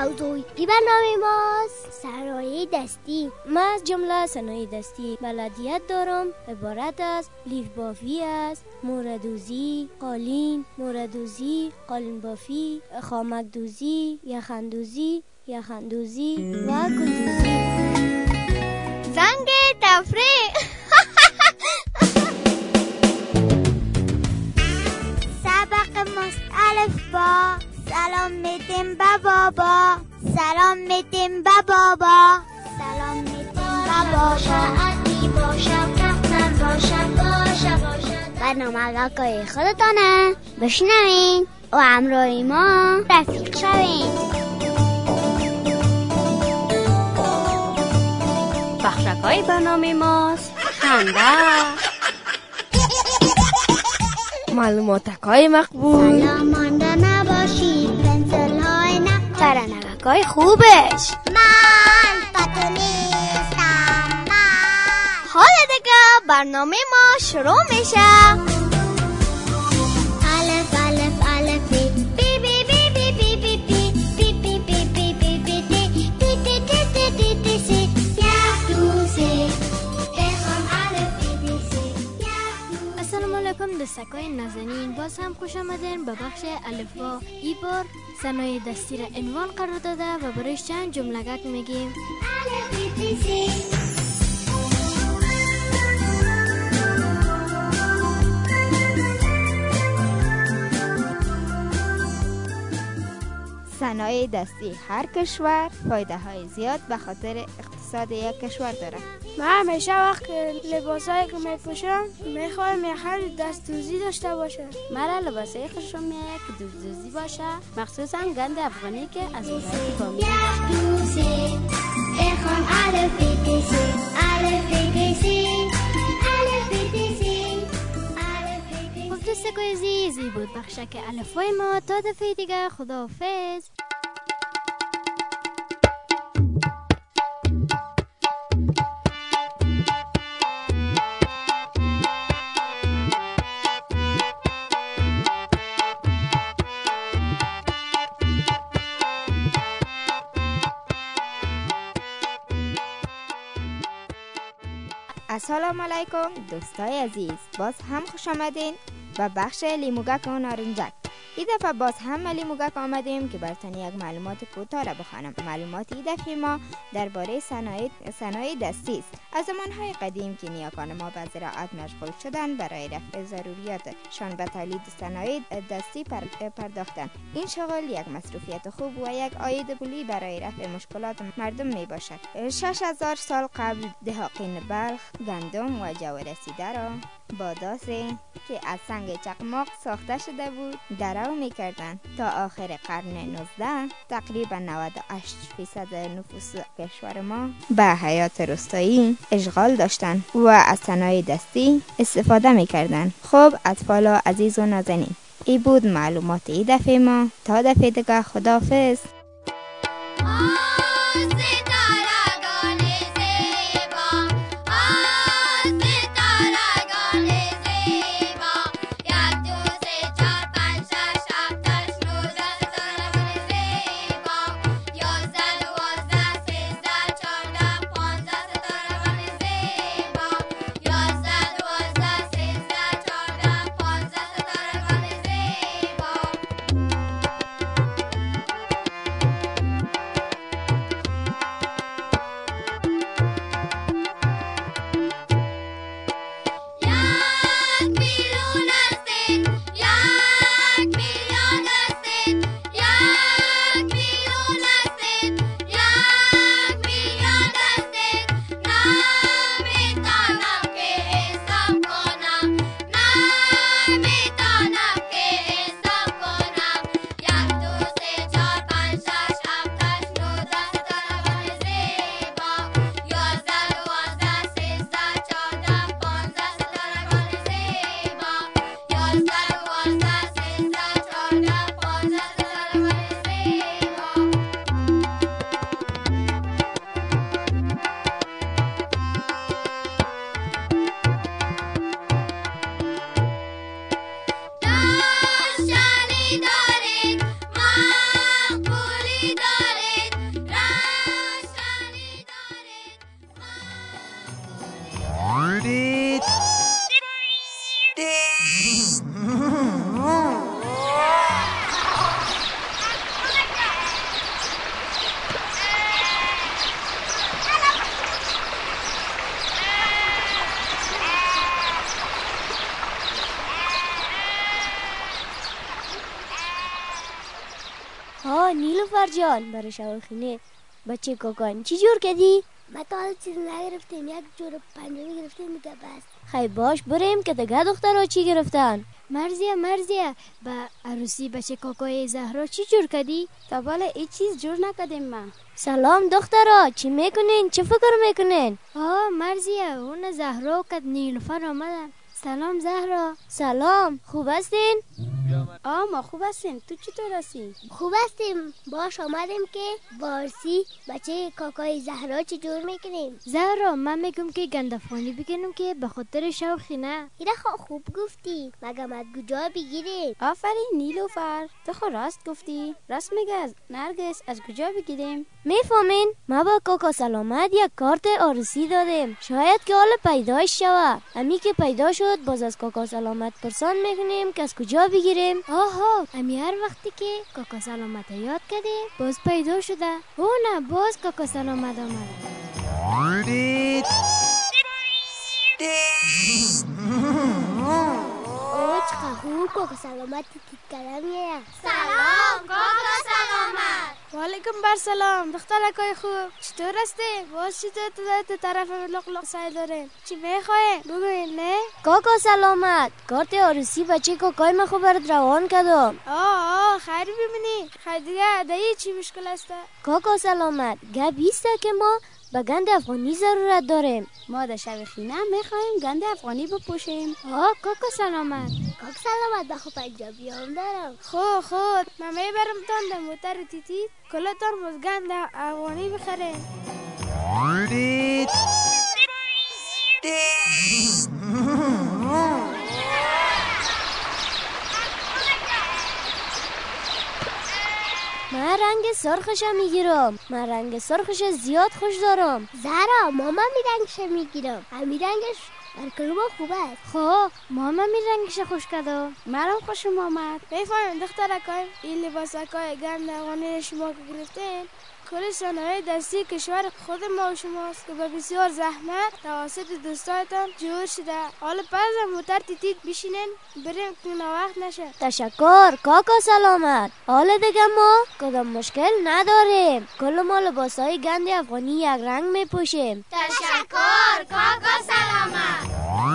موضوعی برنامه ماست صنایع دستی. من از جمله صنایع دستی بلدیت دارم. عبارت از لیف بافی است، موردوزی، قالین، موردوزی، قالین بافی، خامک دوزی، یخندوزی و گلدوزی. زنگ تفریح. سبق مستعلف با سلام میدیم با بابا، سلام میدیم با بابا، سلام میدیم با بابا. برنامه آقای خودتانه، بشنوین و همراه ما رفیق شوین. بخشکای برنامه ماست خنده، معلوماتکای مقبول، سلام مانده نباشید، پنسل های نقاشی، ترنگکای خوبش. من پتو نیستم من. حالا دیگه برنامه ما شروع میشه. الف الف الف بی بی بی بی بی بی بی بی بی بی بی بی بی دی دی دی دی دی دی سی. یک دو سه بخوام الف بی دی سی. السلام علیکم دوستکای نازنین، باز هم خوش آمدین به بخش الفبا. این بار صنایع دستی را عنوان قرار داده و برایش چند جملگک میگیم. الف بی دی سی. صنایع دستی هر کشور فایده های زیاد به خاطر اقتصاد یک کشور داره. من همیشه وقت لباسایی که میپوشم میخوایم یه خیلی دستدوزی داشته باشه. مرا لباسای خوشم میاد که دوزدوزی باشه، مخصوصا گند افغانی که از اون فامیل. دوستکای عزیزی بود بخشک الفبای ما. تا دفعه دیگه خداحافظ. السلام علیکم دوستای عزیز، باز هم خوش آمدین و بخش لیموگک و نارنجک. این دفعه باز هم لیموگک آمدیم که براتون یک معلومات کوتاه را بخوانم. معلومات این دفعه ما درباره صنایع دستی است. از زمانهای قدیم که نیاکان ما به زراعت مشغول شدند، برای رفع ضروریاتشان به تولید صنایع دستی پرداختند. این شغل یک مصروفیت خوب و یک عاید پولی برای رفع مشکلات مردم می باشد. 6000 سال قبل دهاقین بلخ گندم و جو رسیده را با داستی که از سنگ چقماق ساخته شده بود درو می‌کردند. تا آخر قرن 19 تقریبا 98% نفوس کشور ما به حیات روستایی اشغال داشتند و از صنایع دستی استفاده می‌کردند. خب اطفال عزیز و نازنین، این بود معلومات این دفعه ما. تا دفعه دیگه خداحافظ. ها نیلوفر جان، برای شواخینه بچه کاکان چی جور کردی؟ ما تا حالا چیز نگرفتیم، یک جور پنجمی گرفتیم دیگه بس. خیلی باش بریم که دیگه دخترها چی گرفتن. مرزیه با عروسی بچه کاکای زهرا چی جور کردی؟ تا بالا این چیز جور نکردیم ما. سلام دخترها، چی میکنین؟ چه فکر میکنین؟ مرزیه اون زهرا کد نیلوفر آمدن. سلام زهرا. سلام، خوب هستین؟ ما خوب هستیم، تو چطور هستی؟ خوب هستیم، باش آمدیم که بارسی بچه کاکای زهرا چی جور میکنیم. زهرا من میگم که گندفانی بگیریم که به خاطر شوخی نه. ایره خوب گفتی، مگه از کجا بگیریم؟ آفرین نیلوفر، تو خود راست گفتی. راست میگه از نرگس از کجا بگیریم؟ میفهمین؟ ما با کاکا سلامت یک کارت عروسی دادیم، شاید که حال پیداش شوه. امی که پیدا شد باز از کاکا سلامت پرسان میکنیم که از کجا بگیریم. امی هر وقتی که کاکا سلامت یاد کرده باز پیدا شده. نه باز کاکا سلامت آمده. چقدر خوب کاکا سلامت تیت کردم میره. سلام کاکا سلامت. وعلیکم برسلام دخترکای خوب، چطور هستی؟ باز چطور تو طرف لقلق سعی داره؟ چی میخوای؟ بگوین نه؟ کاکا سلامت، کارت عروسی بچه کاکای ما خوب برات روان کردم. خیلی ببینی، خیلی دیگه دایی چی مشکل است؟ کاکا سلامت، گپ بیسته که ما به گند افغانی ضرورت داریم. ما در شب خینه میخوایم گند افغانی بپوشیم. کاکا سلامت. کاکا سلامت بخو پنجابی هم دارم. خود من میبرم تان در موتر تیتی کلتان باز گند افغانی بخره. من رنگ سرخش میگیرم، من رنگ سرخش زیاد خوش دارم. زهرا ماما می رنگش میگیرم، همی رنگش در کلوبا خوب است. ماما می رنگش خوش کده، مرم خوشم آمد. میفهمم دخترکای این لباسکای گند افغانی شما که گرفتین کل صنایع دستی کشور خود ما و شماست که با بسیار زحمت توسط دوستایتان جور شده. حالا پس موتر تیتیت بشینین بریم که وقت نشه. تشکر کاکا سلامت. حالا دیگه ما کدام مشکل نداریم، کل ما لباسای گند افغانی یک رنگ میپوشیم. تشکر کاکا سلامت.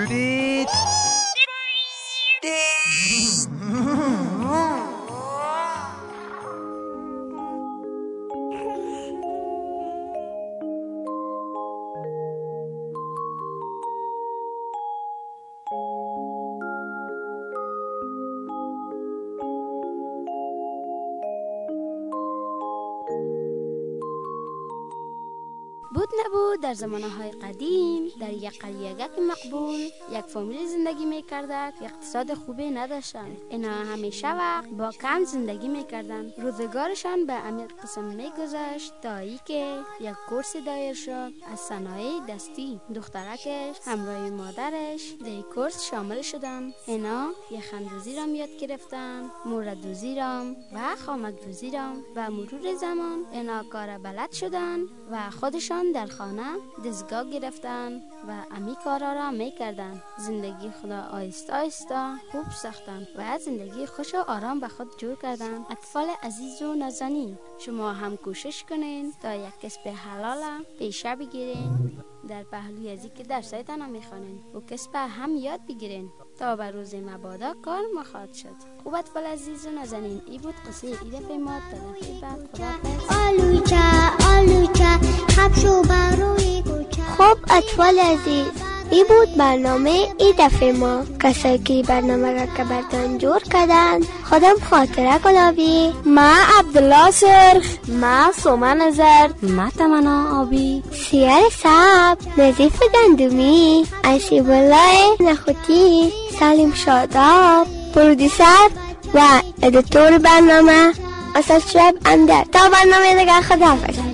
بود نبود در زمانهای قدیم در یک قریه‌گک مقبول یک فامیل زندگی میکردند که اقتصاد خوبی نداشتند. اینا همیشه وقت با کم زندگی میکردند. روزگارشان به امیر قسم میگذشت تا ای که یک کورس دایر شد از صنایع دستی. دخترکش همراه مادرش در کورس شامل شدند. اینا یخندوزی را یاد گرفتند، موردوزی را و خامک‌دوزی را و مرور زمان اینا کار بلد شدند و خودشان در خانه دستگاه گرفتن و امی کارا را میکردن. زندگی خدا آیسته آیسته خوب ساختن و زندگی خوش و آرام به خود جور کردن. اطفال عزیز و نازنین، شما هم کوشش کنین تا یک کسب حلال پیشه بگیرین. در پهلوی ازی که درسایتان هم میخوانین و کسب هم یاد بگیرین تا به روز مبادا کار مخواد شد. خوب اطفال عزیز و نازنین، ای بود قصه ای دفعه ما تا دفعه بعد. خدا آلوچه خبشو بروی کوچه. خب اطفال عزیز، ای بود برنامه ای دفعه ما. کسایی که برنامه را که برتان جور کردن خودم خاطره گلابی، ما عبدالله سرخ، ما سومن زرد، ما تمنا آبی، سیار سب، نظیف گندمی، عشیب الله نخوتی، سلیم شاداب، پرودیسر و ادیتور برنامه اسد شب اندر. تا برنامه دیگر خداحافظ.